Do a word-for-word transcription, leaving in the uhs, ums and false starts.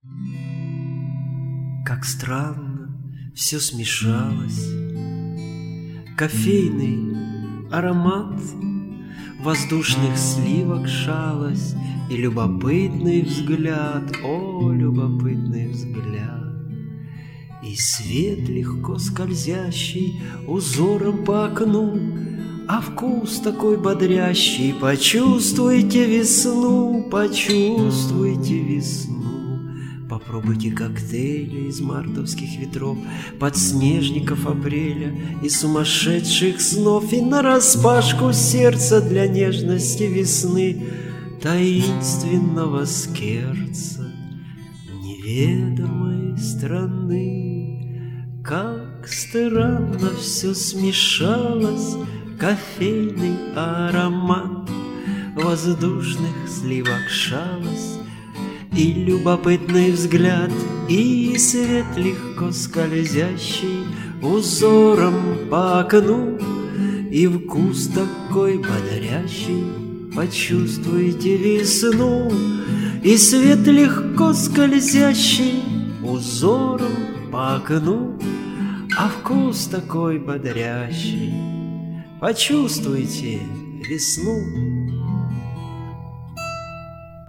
Как странно все смешалось, кофейный аромат воздушных сливок, шалость и любопытный взгляд, о, любопытный взгляд, и свет легко скользящий узором по окну, а вкус такой бодрящий. Почувствуйте весну, почувствуйте весну. Попробуйте коктейли из мартовских ветров, подснежников апреля и сумасшедших снов, и нараспашку сердца для нежности весны, таинственного скерца неведомой страны. Как странно все смешалось, кофейный аромат воздушных сливок, шалость и любопытный взгляд, и свет легко скользящий узором по окну, и вкус такой бодрящий. Почувствуйте весну, и свет легко скользящий узором по окну, а вкус такой бодрящий. Почувствуйте весну.